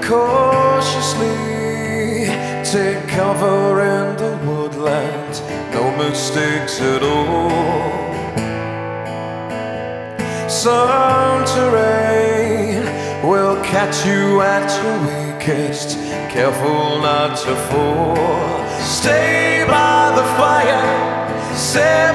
cautiously, take cover in the woodland, no mistakes at all. Some terrain will catch you at your weakest, careful not to fall. Stay by the fire, say